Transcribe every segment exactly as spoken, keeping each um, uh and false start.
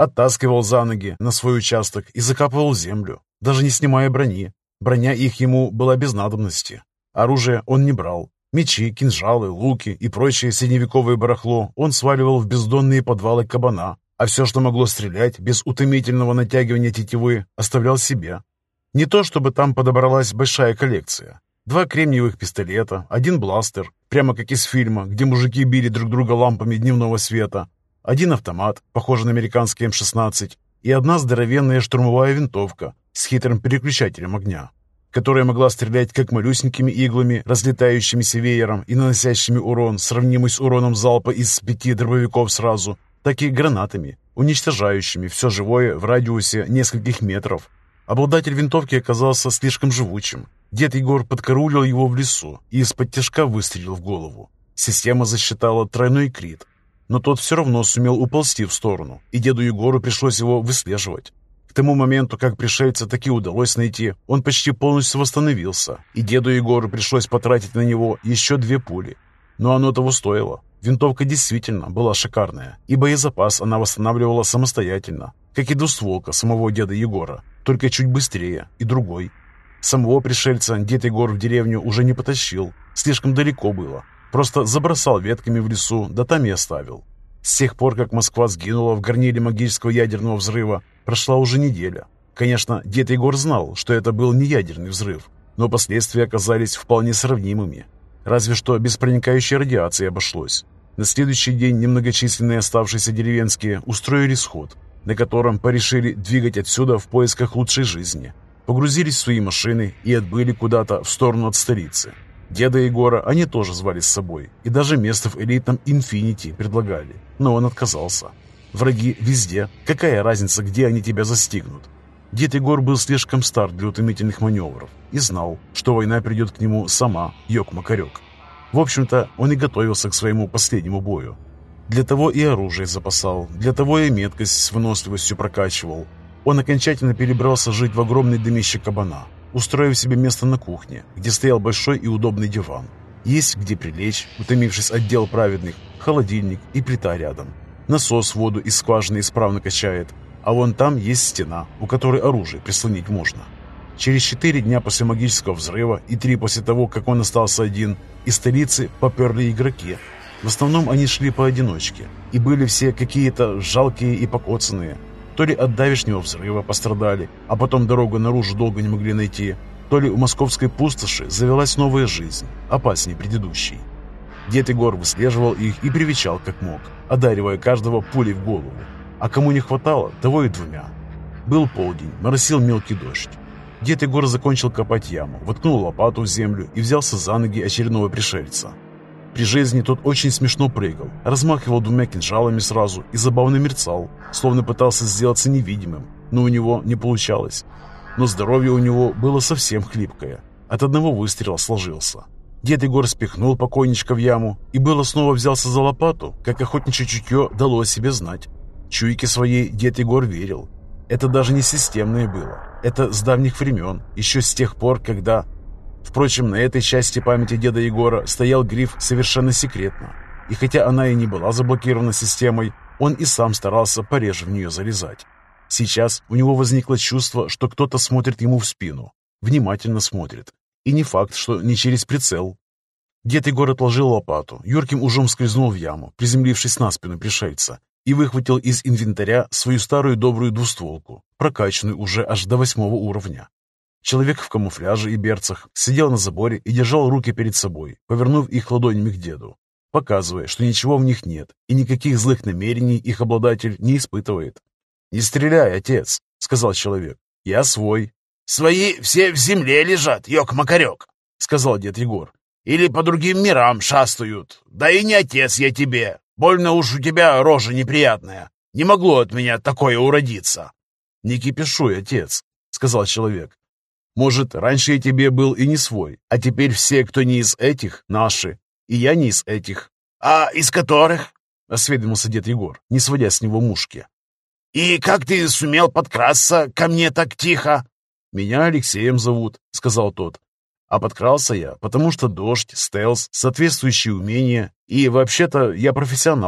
Оттаскивал за ноги на свой участок и закапывал в землю, даже не снимая брони. Броня их ему была без надобности. Оружие он не брал. Мечи, кинжалы, луки и прочее средневековое барахло он сваливал в бездонные подвалы кабана, а все, что могло стрелять без утомительного натягивания тетивы, оставлял себе. Не то чтобы там подобралась большая коллекция. Два кремниевых пистолета, один бластер, прямо как из фильма, где мужики били друг друга лампами дневного света, один автомат, похожий на американский эм шестнадцать, и одна здоровенная штурмовая винтовка с хитрым переключателем огня, которая могла стрелять как малюсенькими иглами, разлетающимися веером и наносящими урон, сравнимый с уроном залпа из пяти дробовиков сразу, так и гранатами, уничтожающими все живое в радиусе нескольких метров. Обладатель винтовки оказался слишком живучим. Дед Егор подкараулил его в лесу и из-под тишка выстрелил в голову. Система засчитала тройной крит, но тот все равно сумел уползти в сторону, и деду Егору пришлось его выслеживать. К тому моменту, как пришельца таки удалось найти, он почти полностью восстановился, и деду Егору пришлось потратить на него еще две пули. Но оно того стоило. Винтовка действительно была шикарная, и боезапас она восстанавливала самостоятельно, как и двустволка самого деда Егора, только чуть быстрее и другой. Самого пришельца дед Егор в деревню уже не потащил, слишком далеко было. Просто забросал ветками в лесу, да там и оставил. С тех пор, как Москва сгинула в горниле магического ядерного взрыва, прошла уже неделя. Конечно, дед Егор знал, что это был не ядерный взрыв, но последствия оказались вполне сравнимыми. Разве что без проникающей радиации обошлось. На следующий день немногочисленные оставшиеся деревенские устроили сход, на котором порешили двигать отсюда в поисках лучшей жизни. Погрузились в свои машины и отбыли куда-то в сторону от столицы. Деда Егора они тоже звали с собой, и даже место в элитном «Инфинити» предлагали, но он отказался. Враги везде, какая разница, где они тебя застигнут? Дед Егор был слишком стар для утомительных маневров и знал, что война придет к нему сама, ёк-макарёк. В общем-то, он и готовился к своему последнему бою. Для того и оружие запасал, для того и меткость с выносливостью прокачивал. Он окончательно перебрался жить в огромный домище кабана, устроив себе место на кухне, где стоял большой и удобный диван. Есть где прилечь, утомившись от дел праведных, холодильник и плита рядом. Насос воду из скважины исправно качает, а вон там есть стена, у которой оружие прислонить можно. Через четыре дня после магического взрыва и три после того, как он остался один, из столицы поперли игроки. В основном они шли поодиночке, и были все какие-то жалкие и покоцанные. То ли от давешнего взрыва пострадали, а потом дорогу наружу долго не могли найти, то ли у московской пустоши завелась новая жизнь, опаснее предыдущей. Дед Егор выслеживал их и привечал как мог, одаривая каждого пулей в голову. А кому не хватало, того и двумя. Был полдень, моросил мелкий дождь. Дед Егор закончил копать яму, воткнул лопату в землю и взялся за ноги очередного пришельца. При жизни тот очень смешно прыгал, размахивал двумя кинжалами сразу и забавно мерцал, словно пытался сделаться невидимым, но у него не получалось. Но здоровье у него было совсем хлипкое. От одного выстрела сложился. Дед Егор спихнул покойничка в яму и было снова взялся за лопату, как охотничье чутье дало о себе знать. Чуйке своей дед Егор верил. Это даже не системное было. Это с давних времен, еще с тех пор, когда... Впрочем, на этой части памяти деда Егора стоял гриф совершенно секретно. И хотя она и не была заблокирована системой, он и сам старался пореже в нее залезать. Сейчас у него возникло чувство, что кто-то смотрит ему в спину. Внимательно смотрит. И не факт, что не через прицел. Дед Егор отложил лопату, юрким ужом скользнул в яму, приземлившись на спину пришельца, и выхватил из инвентаря свою старую добрую двустволку, прокачанную уже аж до восьмого уровня. Человек в камуфляже и берцах сидел на заборе и держал руки перед собой, повернув их ладонями к деду, показывая, что ничего в них нет и никаких злых намерений их обладатель не испытывает. «Не стреляй, отец», — сказал человек, — «я свой». «Свои все в земле лежат, ёк-макарёк», — сказал дед Егор. «Или по другим мирам шастают. Да и не отец я тебе. Больно уж у тебя рожа неприятная. Не могло от меня такое уродиться». «Не кипишуй, отец», — сказал человек. «Может, раньше я тебе был и не свой, а теперь все, кто не из этих, наши, и я не из этих». «А из которых?» — осведомился дед Егор, не сводя с него мушки. «И как ты сумел подкрасться ко мне так тихо?» «Меня Алексеем зовут», — сказал тот. «А подкрался я, потому что дождь, стелс, соответствующие умения, и вообще-то я профессионал.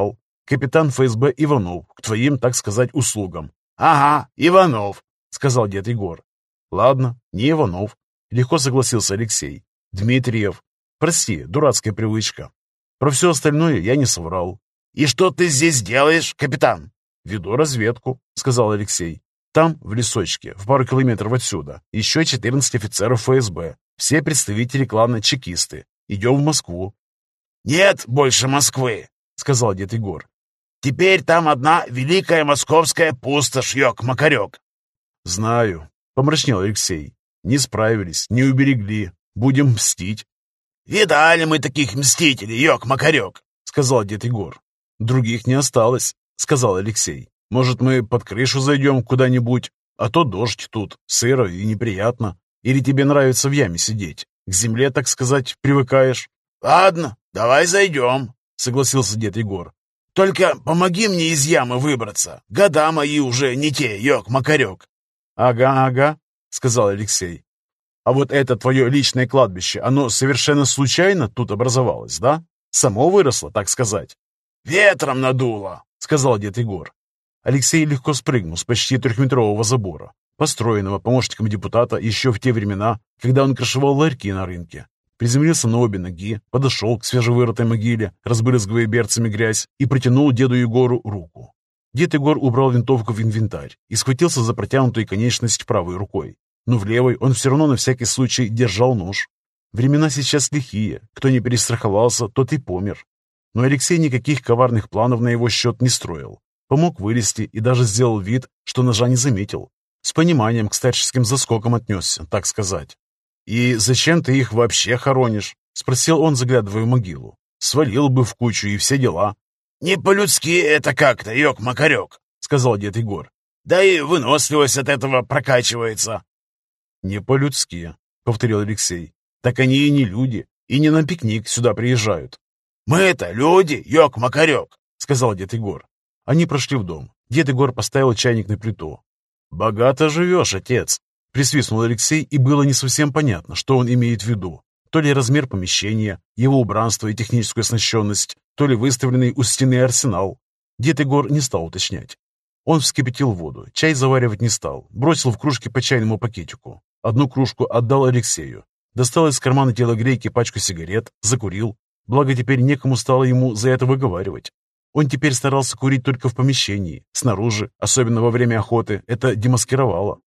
Капитан ФСБ Иванов, к твоим, так сказать, услугам». «Ага, Иванов», — сказал дед Егор. «Ладно, не Иванов», — легко согласился Алексей. «Дмитриев. Прости, дурацкая привычка. Про все остальное я не соврал». «И что ты здесь делаешь, капитан?» «Веду разведку», — сказал Алексей. «Там, в лесочке, в пару километров отсюда, еще четырнадцать офицеров ФСБ. Все представители клана чекисты. Идем в Москву». «Нет больше Москвы», — сказал дед Егор. «Теперь там одна великая московская пустошь, ёк-макарёк». «Знаю», — помрачнел Алексей. «Не справились, не уберегли. Будем мстить». «Видали мы таких мстителей, ёк-макарёк», — сказал дед Егор. «Других не осталось», — сказал Алексей. «Может, мы под крышу зайдем куда-нибудь? А то дождь тут, сыро и неприятно. Или тебе нравится в яме сидеть? К земле, так сказать, привыкаешь?» «Ладно, давай зайдем», — согласился дед Егор. «Только помоги мне из ямы выбраться. Года мои уже не те, ёк-макарёк». «Ага, ага», — сказал Алексей. «А вот это твое личное кладбище, оно совершенно случайно тут образовалось, да? Само выросло, так сказать?» «Ветром надуло», — сказал дед Егор. Алексей легко спрыгнул с почти трехметрового забора, построенного помощником депутата еще в те времена, когда он крышевал ларьки на рынке. Приземлился на обе ноги, подошел к свежевырытой могиле, разбрызгивая берцами грязь, и протянул деду Егору руку. Дед Егор убрал винтовку в инвентарь и схватился за протянутую конечность правой рукой. Но в левой он все равно на всякий случай держал нож. Времена сейчас лихие, кто не перестраховался, тот и помер. Но Алексей никаких коварных планов на его счет не строил. Помог вылезти и даже сделал вид, что ножа не заметил. С пониманием к старческим заскокам отнесся, так сказать. «И зачем ты их вообще хоронишь?» — спросил он, заглядывая в могилу. «Свалил бы в кучу и все дела». «Не по-людски это как-то, ёк-макарёк», — сказал дед Егор. «Да и выносливость от этого прокачивается». «Не по-людски», — повторил Алексей. «Так они и не люди, и не на пикник сюда приезжают». «Мы-то люди, ёк-макарёк», — сказал дед Егор. Они прошли в дом. Дед Егор поставил чайник на плиту. «Богато живешь, отец», — присвистнул Алексей, и было не совсем понятно, что он имеет в виду. То ли размер помещения, его убранство и техническую оснащенность, то ли выставленный у стены арсенал. Дед Егор не стал уточнять. Он вскипятил воду, чай заваривать не стал, бросил в кружки по чайному пакетику. Одну кружку отдал Алексею. Достал из кармана телогрейки пачку сигарет, закурил. Благо теперь некому стало ему за это выговаривать. Он теперь старался курить только в помещении. Снаружи, особенно во время охоты, это демаскировало.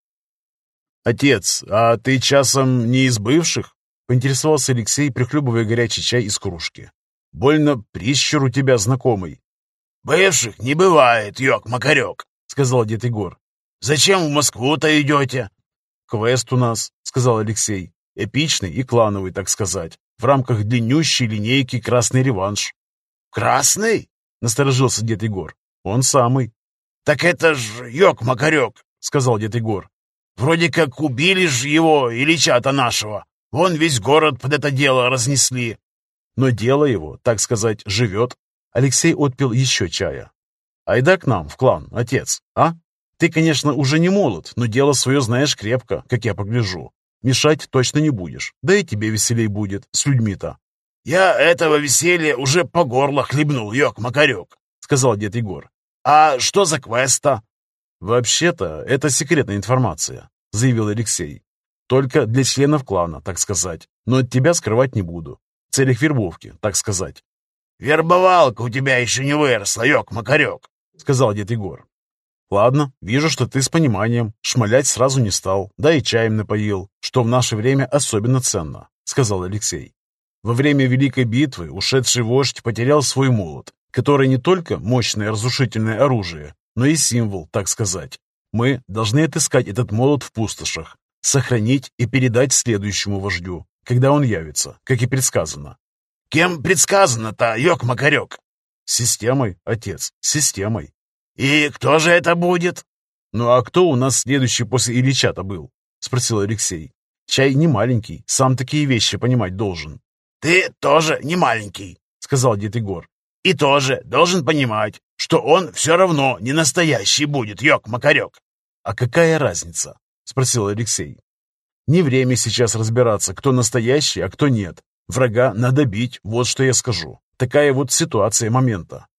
«Отец, а ты часом не из бывших?» — поинтересовался Алексей, прихлебывая горячий чай из кружки. «Больно прищур у тебя знакомый». «Бывших не бывает, ёк-макарёк», — сказал дед Егор. «Зачем в Москву-то идете?» «Квест у нас», — сказал Алексей. «Эпичный и клановый, так сказать. В рамках длиннющей линейки «Красный реванш». «Красный?» — насторожился дед Егор. «Он самый». «Так это ж ёк-макарёк», — сказал дед Егор. «Вроде как убили ж его, Ильича-то нашего. Вон весь город под это дело разнесли». Но дело его, так сказать, живет. Алексей отпил еще чая. «Айда к нам, в клан, отец, а? Ты, конечно, уже не молод, но дело свое знаешь крепко, как я погляжу. Мешать точно не будешь, да и тебе веселей будет, с людьми-то». «Я этого веселья уже по горло хлебнул, ёк-макарёк», — сказал дед Егор. «А что за квест-то?» «Вообще-то, это секретная информация», — заявил Алексей. «Только для членов клана, так сказать. Но от тебя скрывать не буду. В целях вербовки, так сказать». «Вербовалка у тебя еще не выросла, ёк-макарёк», — сказал дед Егор. «Ладно, вижу, что ты с пониманием. Шмалять сразу не стал, да и чаем напоил, что в наше время особенно ценно», — сказал Алексей. «Во время Великой битвы ушедший вождь потерял свой молот, который не только мощное разрушительное оружие, но и символ, так сказать. Мы должны отыскать этот молот в пустошах, сохранить и передать следующему вождю, когда он явится, как и предсказано». «Кем предсказано-то, ёк-макарёк?» «Системой, отец, системой». «И кто же это будет?» «Ну а кто у нас следующий после Ильича-то был?» — спросил Алексей. «Чай не маленький, сам такие вещи понимать должен». «Ты тоже не маленький», — сказал дед Егор. «И тоже должен понимать, что он все равно не настоящий будет, ёк-макарёк». «А какая разница?» — спросил Алексей. «Не время сейчас разбираться, кто настоящий, а кто нет. Врага надо бить, вот что я скажу. Такая вот ситуация момента.